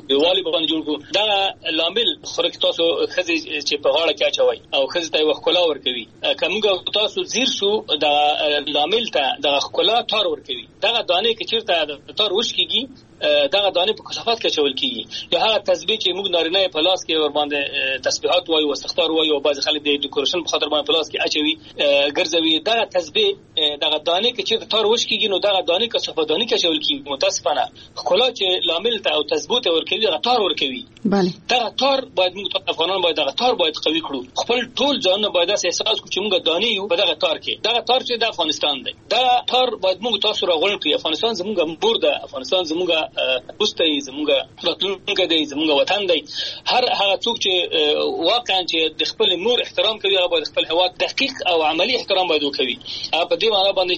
کړو دیوالي باندې جوړ کړو دا لامل خورک تاسو خزي چې په غاړه کې اچوي او خزي ته وښکلا ورکوي کومګه تاسو زیر شو دا لامل ته د وښکلا تار ورکوي دا دانه کې چیرته تار وشکيږي دغه دانه په کثافات کې چول کیږي یا هغه تسبیح چې موږ نارینه په لاس کې ور باندې تسبیحات وایو او استغفار وایو او بعض خلک د ډیکوریشن په خاطر باندې په لاس کې اچوي ګرځوي دغه تسبیح دغه دانه کې چې تار وش کیږي نو دغه دانه کثافات دانه کې چول کیږي متاسفانه خلا چې لامل ته او تثبوت ورکوي دغه تار ورکوي بله دغه تار باید موږ افغانان باید دغه تار باید قوي کړو خپل ټول ځان باید احساس کړو چې موږ دانه یو په دغه تار کې دغه تار چې د افغانستان دی دا تار باید موږ تاسو راغون کړی افغانستان زموږ مور ده افغانستان زموږ پوسټ زموږ راتلونکي دی زموږ وطن دی هر هغه څوک چې واقعا چې د خپل مور احترام کوي هغه باید خپل هواد دقیق او عملی احترام باید وکړي په دې معنی باندې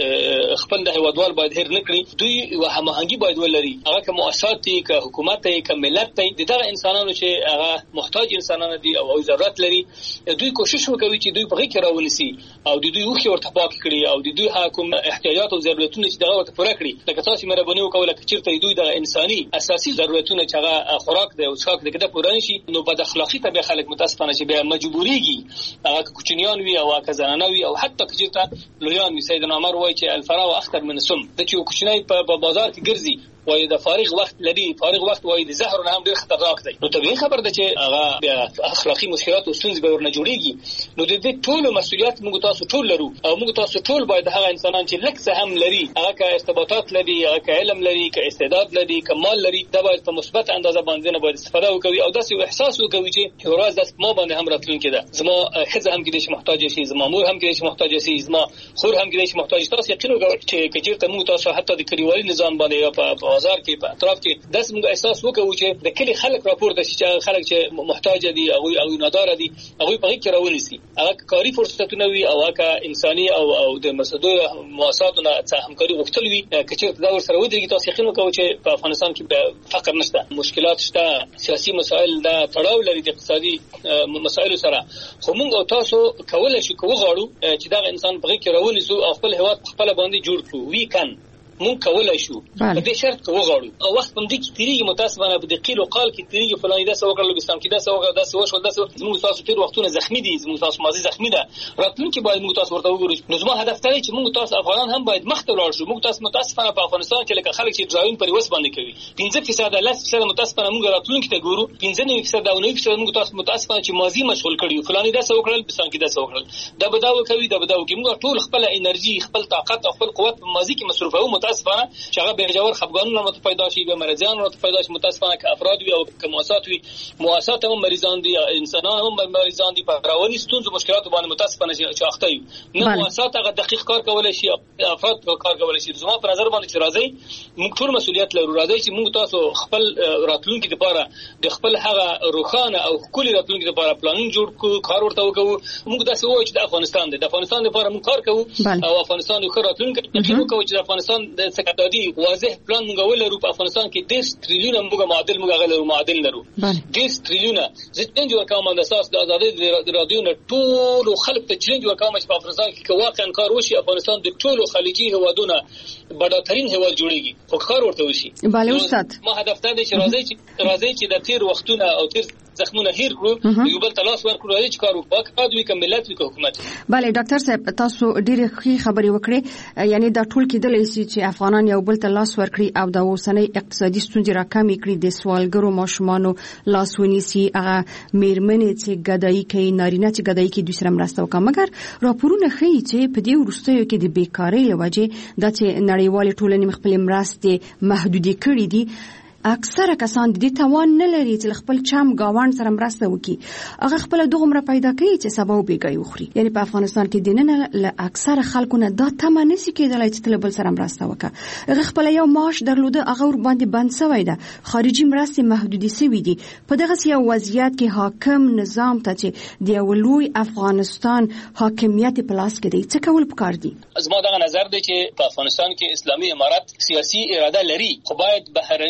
چې خپل د هوادوال باید هیر نکړي دوی و هماهنګي باید ولري هغه کوم مؤسسات دي که حکومت دی که ملت دی دغه انسانانو چې هغه محتاج انسانان دي او ضرورت لري دوی کوشش وکوي چې دوی په غي کې راونسي او دوی وخت ورته پاک کړي او دوی حکوم احتیاجات او ضرورتونه چې دغه ورته پوره کړي لکه تاسو مهرباني وکوله چې چیرته دوی د انساني اساسي ضرورتونه چې هغه خوراک دی او څښاک دی کده پوره نشي نو بد اخلاقی ته به خلک متاسفانه چې به مجبوريږي هغه کوچنیان وي او هغه زنانه وي او حتی چې لویان وي سیدنا عمر وایي چې الفراو اخطر من السم د چې کوچنی په بازار کې ګرځي وای د فارغ وخت لري فارغ وخت وای د زهر نه هم ډیر خطرناک دی نو طبيعي خبر ده چې هغه اخلاقی مشکلات او ستونزې به ورنه جوړيږي نو د دې ټول مسؤلیت موږ تاسو ټول لرو او موږ تاسو ټول باید هغه انسانان چې لکه هم لري هغه کا ارتباطات لري هغه کا علم لري کا استعداد لري کا مال لري دا باید په مثبت اندازه باندې نه باید استفاده وکړي او داسې احساس وکړي چې ورځ داس ما باندې هم راتلونکي ده زما خزه هم کې د محتاج شي زما مور هم کې د محتاج شي زما خور هم کې د محتاج تاسو یقین وکړئ چې کجیرته موږ تاسو حتی د کلیوالي نظام باندې په بازار کې په اطراف کې داس موږ احساس وکړو چې د کلی خلک راپور د چې خلک چې محتاج دي او او نادار دي هغه په کې راولي سي هغه کاری فرصتونه وي او هغه انساني او او د مسدو مؤسساتونو څخه همکاري غوښتل وي چې دا ور سره ودرېږي تاسو یقین وکړو چې په افغانستان کې فقر نشته مشکلات شته سیاسي مسایل دا تړاو لري د اقتصادي مسایلو سره خو موږ تاسو کولای شو کوو غواړو چې دا انسان په کې راولي سو او خپل هواد خپل باندې جوړ کړو وی کان مون کولای شو په دې شرط کې وغواړو او وخت په دې کې تیریږي متاسفانه په دې قیل او قال کې تیریږي فلاني دا څه وکړل لګستان کې دا څه وکړل دا څه وشول دا څه زموږ تاسو تیر وختونه زخمی دي زموږ تاسو ماضي زخمی ده راتلونکي باید موږ تاسو ورته وګورو نو زما هدف دی چې موږ تاسو افغانان هم باید مخ ته لاړ شو موږ تاسو متاسفانه په افغانستان کې لکه خلک چې ډراون پر وس باندې کوي پنځه فیصد لاس فیصد متاسفانه موږ راتلونکي ته ګورو پنځه نه فیصد او نه فیصد موږ تاسو متاسفانه چې ماضي مشغول کړیو فلاني دا څه وکړل بسان کې دا څه وکړل دا بداو کوي دا بداو کوي موږ ټول خپل انرژي خپل طاقت او خپل قوت په ماضي کې مصرفو متاسفانه هغه به جوړ خفګانونه مت پیدا شي به مرزان مت پیدا شي متاسفانه ک افراد وي او ک مؤسسات وي مؤسسات هم مریضان دي انسانان هم مریضان دي په رواني ستونزو مشکلات باندې متاسفانه چې اخته وي نه مؤسسات هغه دقیق کار کولای شي افراد کار کولای شي زما په نظر باندې چې راځي موږ ټول مسؤلیت لرو راځي چې موږ تاسو خپل راتلونکي لپاره د خپل هغه روخانه او کلی راتلونکي لپاره پلانینګ جوړ کو کار ورته وکړو موږ داسې وایو چې د افغانستان د افغانستان لپاره موږ کار کوو او افغانستان یو ښه راتلونکي کوو چې د افغانستان د سکتادي واضح پلان موږ ولرو په افغانستان کې دېس تریلیونه موږ معادل موږ غلرو معادل لرو دېس تریلیونه زه جوړ کوم د اساس د ازادي د رادیو نه ټول خلک ته چیلنج ورکوم چې په افغانستان کې واقعا کار وشي افغانستان د ټولو خلیجي هوادونو بډاترین هواد جوړيږي خو کار ورته وشي bale استاد ما هدف ته دی چې راځي چې راځي چې د تیر وختونه او تیر زخمونه هیر کړو یو بل تلاش ورکړو چې کار وکړو دوی کوم ملت وکړو حکومت bale ډاکټر صاحب تاسو ډېر ښه خبري وکړې یعنی دا ټول کېدلای شي چې افغانان یو بل تلاش ورکړي او د اوسنۍ اقتصادي ستونزې راکمې کړي د سوالګرو ماشومانو لاس ونیسي هغه میرمنې چې ګدایي کوي نارینه چې ګدایي کوي دوی سره مرسته وکړي مګر راپورونه ښیي چې په دې وروستیو کې د بیکارۍ لوجه د چې نړیوال ټولنې خپل مرستې محدودې کړې دي اکثره کسان د دې توان نه لري چې خپل چم گاوند سره مرسته وکړي هغه خپل دغه پیدا کوي چې سبا وبېږي وخوري یعنی په افغانستان کې دینه له اکثره خلکو نه دا تمه نشي کېدلای چې بل سره مرسته وکړي هغه خپل یو معاش درلوده هغه ور باندې بند شوی ده خارجي مرستې محدودې شوی دي په دغه یو وضعیت کې حاکم نظام ته چې د ولوی افغانستان حاکمیت په لاس کې دی څه کول پکار دي زما دغه نظر دی چې په افغانستان کې اسلامي امارت سیاسي اراده لري خو باید بهرني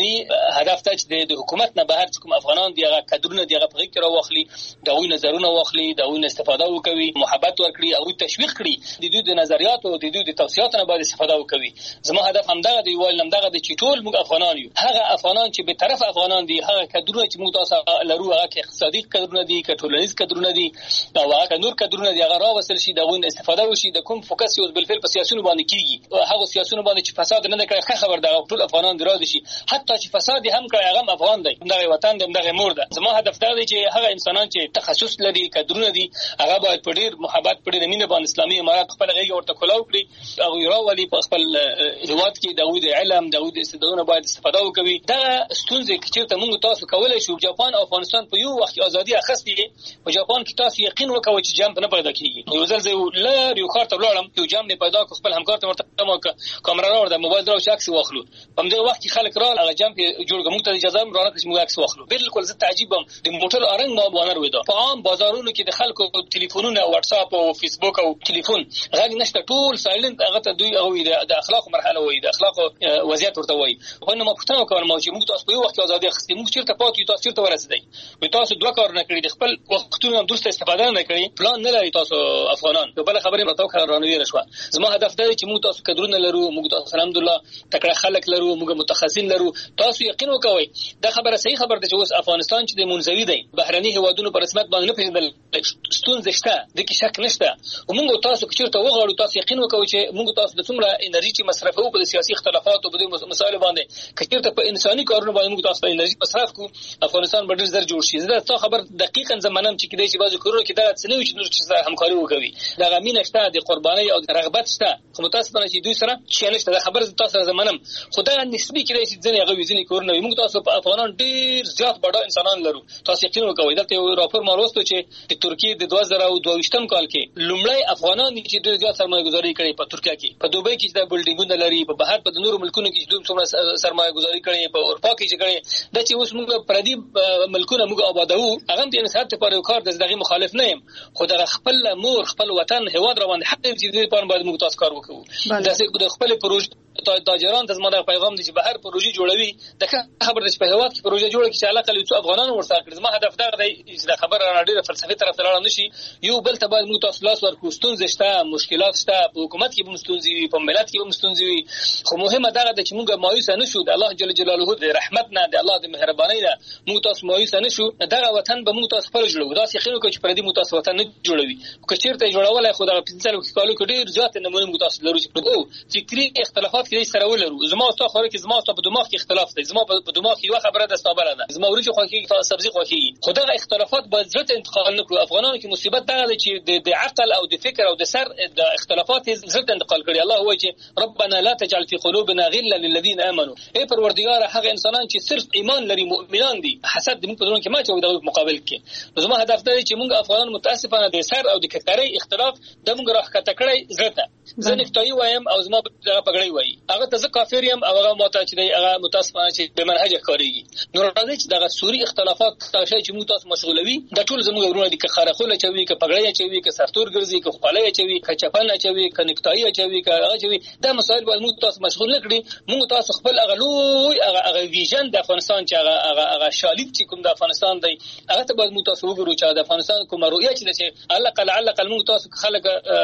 هدف ته چې د حکومت نه بهر کوم افغانان دی هغه کډرونه دی هغه په کې را واخلي دا وی نظرونه واخلي دا وی استفاده وکوي محبت ورکړي او تشویق کړي د دوی د نظریات او د دوی د توصيات نه باید استفاده وکوي. زما هدف همدغه دی ویل همدغه د چې ټول موږ افغانان یو هغه افغانان چې به طرف افغانان دي هغه کډرونه چې موږ تاسو لرو هغه کې اقتصادي کډرونه دي کټولنیز کډرونه دي او هغه نور کډرونه دی هغه را وصل شي دا وی استفاده وشي د کوم فوکس یو بل فعل په سیاسيونو باندې کیږي هغه سیاسيونو باندې چې فساد نه کوي خبر دا ټول افغانان دراد شي حتی چې فساد هم کوي هغه افغان دی دغه وطن دی دغه مور ده. زما هدف دا دی چې هغه انسانان چې تخصص لري کډرونه دي هغه باید په ډیر محبت په ډیر مینه باندې اسلامي امارات خپل غیږ ورته کولاو کړي او یراولي په خپل هیواد کې د علم د استعدادونو باید استفاده وکړي. دا ستونزې چې موږ تاسو کولای شو جاپان او افغانستان په یو وخت ازادي اخستي په جاپان کې تاسو یقین وکوي چې جنب نه پیدا کیږي. یو ځل زه لار یو خاطر لاړم یو جنب نه پیدا کو خپل همکار ته ورته ما کیمرا راوړ د موبایل درو عکس واخلو په دې وخت کې خلک را هغه جنب جوړ موږ ته اجازه هم راکړه چې موږ عکس واخلو. بالکل زه تعجبم د موټر ارنګ ما بانر وېدا په عام بازارونو کې د خلکو ټلیفونونه واتس اپ او فیسبوک او ټلیفون غږ نشته ټول سایلنت هغه ته دوی هغه د اخلاق مرحله وې د اخلاق وضعیت ورته وې. خو نو مفتنه کوم چې موږ تاسو په یو وخت ازادي اخستې موږ چیرته پاتې تاسو چیرته ورسېدای وي تاسو دوه کار نه کړی د خپل وختونو درسته استفاده نه کړی پلان نه لري تاسو افغانان په بل خبرې متو کار رانوي رشوه. زما هدف دا چې موږ تاسو کډرونه لرو موږ تاسو الحمدلله تکړه خلک لرو موږ متخصصین لرو تاسو یقین وکوي دا خبره صحیح خبر ده چې اوس افغانستان چې د منځوي دی بهرني هوادونو په رسمیت باندې نه پیژندل ستونزه شته د کې شک نشته او موږ تاسو چیرته وغواړو تاسو یقین وکوي چې موږ تاسو د څومره انرژي چې مصرفو په سیاسي اختلافات او په مسایلو باندې کچیرته په انساني کارونو باندې موږ تاسو انرژي مصرف کو افغانستان به ډیر زر جوړ شي. زه تاسو خبر دقیقاً زمانم چې کېدای شي بعضو کورونو کې دا څه نه وي چې نور چې همکاري وکوي دا غمینه شته د قرباني او رغبت شته خو متاسفانه چې دوی سره چې نشته دا خبر تاسو زمانم خدای نسبی کېدای شي ځنې هغه وزنی کورونه موږ تاسو په افغانان ډیر زیات بڑا انسانان لرو تاسو یقین وکوي دا یو راپور ما وروسته چې د ترکیه د دوه زره او دوه ویشتم کال کې لومړی افغانان چې ډیر زیات سرمایه گذاري کړې په ترکیه کې په دوبۍ کې د بلډینګونو لري په بهر په نورو ملکونو کې دوی څومره سرمایه گذاري کړې په اروپا کې چې کړې دا چې اوس موږ پردي ملکونه موږ آبادو هغه د انسان ته پر کار د دغه مخالف نه يم خو د خپل مور خپل وطن هواد روان حق دې دې په باندې موږ تاسو کار وکړو دا خپل پروژه تاجران د زموږ پیغام دی چې بهر پروژې جوړوي د خبر د په هواد کې پروژه جوړه کې چې علاقه لې افغانانو ورسره کړی زما هدف دا دی چې د خبر را ډیره فلسفي طرف ته لاړ نشي یو بل ته باید موږ تاسو لاس ورکو ستونزې شته مشکلات شته په حکومت کې به مستونزي وي په ملت کې به مستونزي وي خو مهمه دا ده چې موږ مایوس نه شو د الله جل جلاله د رحمت نه د الله د مهرباني نه موږ تاسو مایوس نه شو دغه وطن به موږ تاسو خپل جوړو دا څه خینو چې پردي موږ تاسو وطن نه جوړوي که چیرته جوړولای خو دا پنځه کالو کې ډیر زیات نمونه موږ تاسو لرو چې او فکری اختلافات کې سره ولرو زما او تاسو خو کې زما او په دماغ کې اختلاف دی زما په دماغ کې یو خبره ده ستابره ده زما ورته خو کې تاسو سبزي خو کې خدای اختلافات باید زړه انتقال نکړو افغانانو کې مصیبت دا ده چې د عقل او د فکر او د سر د اختلافات زړه انتقال کړي الله وایي چې ربنا لا تجعل في قلوبنا غلا للذين امنوا اي پروردگار هغه انسانان چې صرف ایمان لري مؤمنان دي حسد دې په دونه کې ما چې د مقابل کې زما هدف دا چې موږ افغانان متاسفانه د سر او د کتري اختلاف د موږ راخته کړی زړه زه نفتای وایم او زما پګړی وایي هغه ته کافر یم او هغه ماته چې دی هغه متاسفانه چې به منهج کاریږي نو راځي چې دغه سوري اختلافات تاسو چې موږ تاسو مشغولوي د ټول زموږ ورونه دي که خارخوله چوي که پګړی چوي که سرتور ګرځي که خپلای چوي که چپن چوي که نکتای چوي که هغه چوي دا مسائل باید موږ تاسو مشغول نکړي موږ تاسو خپل هغه لوی هغه هغه ویژن د افغانستان چې هغه هغه هغه شالید چې کوم د افغانستان دی هغه ته باید موږ تاسو وګورو چې د افغانستان کومه رؤیه چې چې الله قل علق موږ تاسو خلک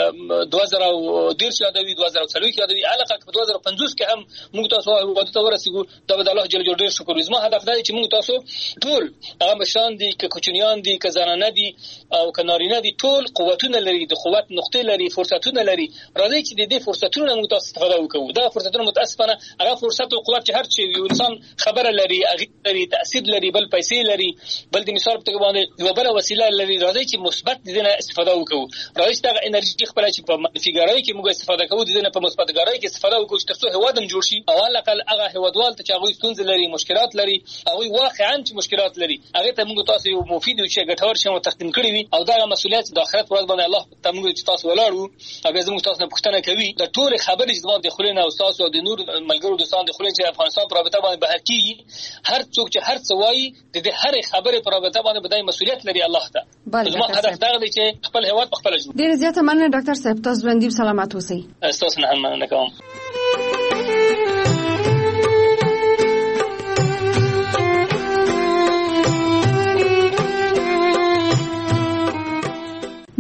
دوه زره او ډیر شادوي دوه زره څلوي یادوي علاقه په دوه زره پنځوس کې هم موږ تاسو وادي ته ورسېګو دا به الله جل جلاله شکر زما هدف دا چې موږ تاسو ټول هغه مشان دي ک کوچنیان دي ک زنانه دي او ک نارینه دي ټول قوتونه لري د قوت نقطې لري فرصتونه لري راځي چې د دې فرصتونو موږ تاسو استفاده وکړو دا فرصتونه متاسفانه هغه فرصت او قوت چې هر چی یو انسان خبره لري هغه لري تاثیر لري بل پیسې لري بل د مثال په باندې یو بل وسیله لري راځي چې مثبت دې نه استفاده وکړو راځي دا انرژي خپل چې په منفي ګرای کې موږ استفاده کوو دې نه په مثبت ګرای کې استفاده وکړو چې تاسو هوادم جوړ شي او علاقه هغه هوادوال ته چې هغه ستونزې لري مشکلات لري او واقعا چې مشکلات لري هغه ته موږ تاسو یو مفید او چې ګټور شمو تقدیم کړی وي او دا مسؤلیت د آخرت پر ورځ باندې الله ته موږ تاسو ولاړو او به موږ تاسو نه پوښتنه کوي د ټول خبرې چې د خلینو او تاسو د نور ملګرو دوستان د خلینو چې افغانستان پر رابطه باندې بحث کیږي هر څوک چې هر څه وایي د دې هر خبرې پر رابطه باندې بدای مسؤلیت لري الله ته زما هدف دا دی چې خپل هیواد په خپل جوړ ډیر زیاته مننه ډاکټر صاحب تاسو باندې سلامات اوسئ تاسو نه هم مننه کوم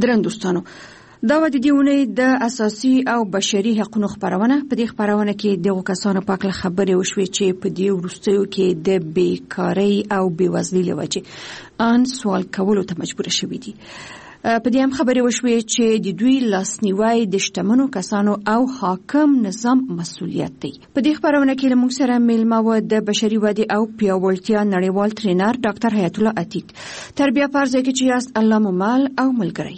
درن دوستانو دا و د دې اونۍ د اساسي او بشري حقوقو خبرونه. په دې خبرونه کې دغه کسانو په اړه خبرې وشوې چې په دې وروستیو کې د بیکاری او بیوزلۍ له وجې ان سوال کولو ته مجبور شوي دي. په دې هم خبرې وشوې چې د دوی لاسنیوي د شتمنو کسانو او حاکم نظام مسؤلیت دی. په دې خبرونه کې موږ سره میلمه و د بشري ودې او پیاوړتیا نړیوال ټرینر ډاکټر حیات الله عتیق. تربیه پرځای کې چې یاست الله مو مال او ملګری.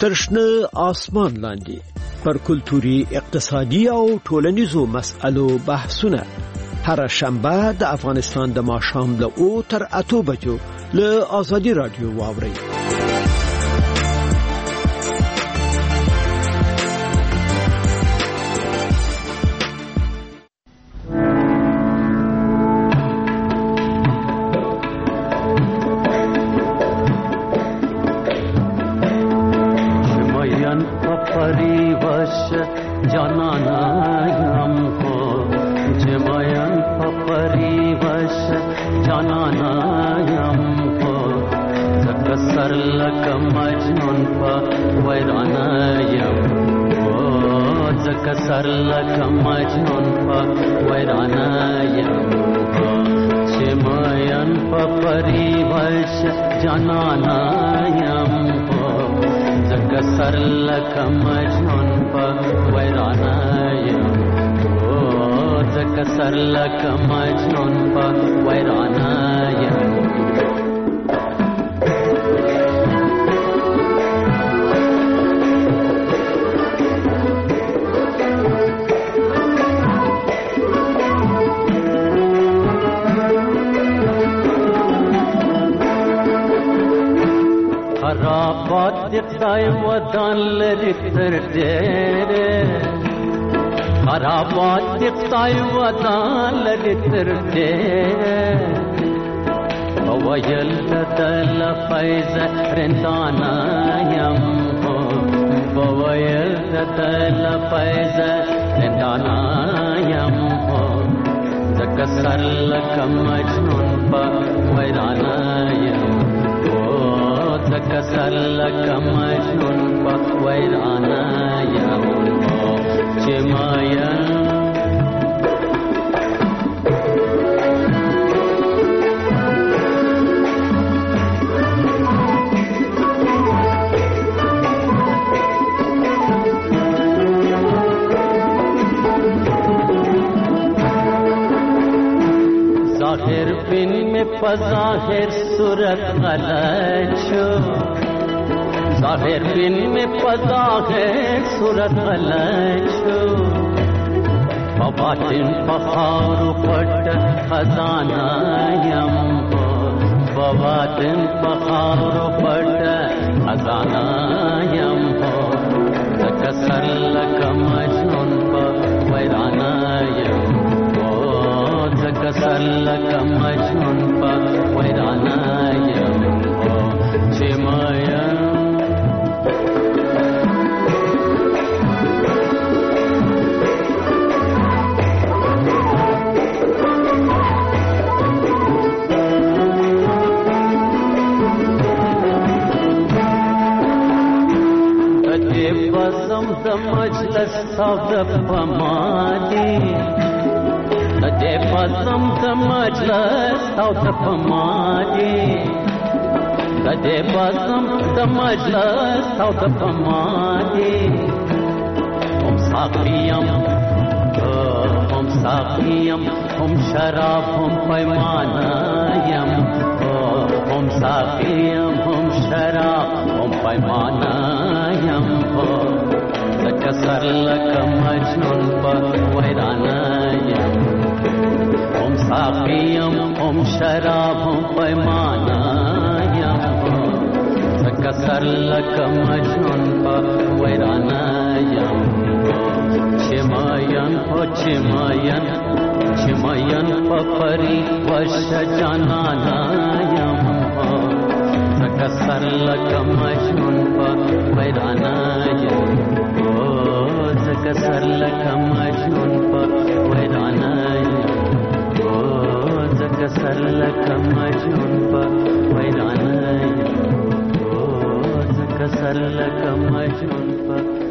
ترشنه آسمان لاندې پر کلتوري اقتصادي او ټولنیزو مسألو بحثونه هر شنبه د افغانستان د ماښام له او تر اتو بجو له آزادي رادیو واورئ. ظاهر सूरत गलत छो ظاهر बिन में पज़ाहिर सूरत गलत छो बातिन पखार पट खजाना यम हो बातिन पखार पट खजाना यम हो तकसर लक मजनून पर वैराना यम तकसर लक मजनून पर वैराना यम हो चिमया मजलस सौद पमादी नजे पसम मजलस सौद पमादी नजे पसम मजलस सौद पमादी हम साकियम हम साकियम हम शराब हम पैमानायम हम साकियम हम शराब हम पैमानायम हो तकसर लक मजनून पर वैराना यम हम साकियम हम शराब हम पैमाना यम तकसर लक मजनून पर वैराना यम चिमयन हो चिमयन चिमयन पपरी वश जानाना यम तकसर लक मजनून पर वैराना यम तकसर लक मजनून पर वैराना यम तकसर लक मजनून पर वैराना यम तकसर लक मजनून पर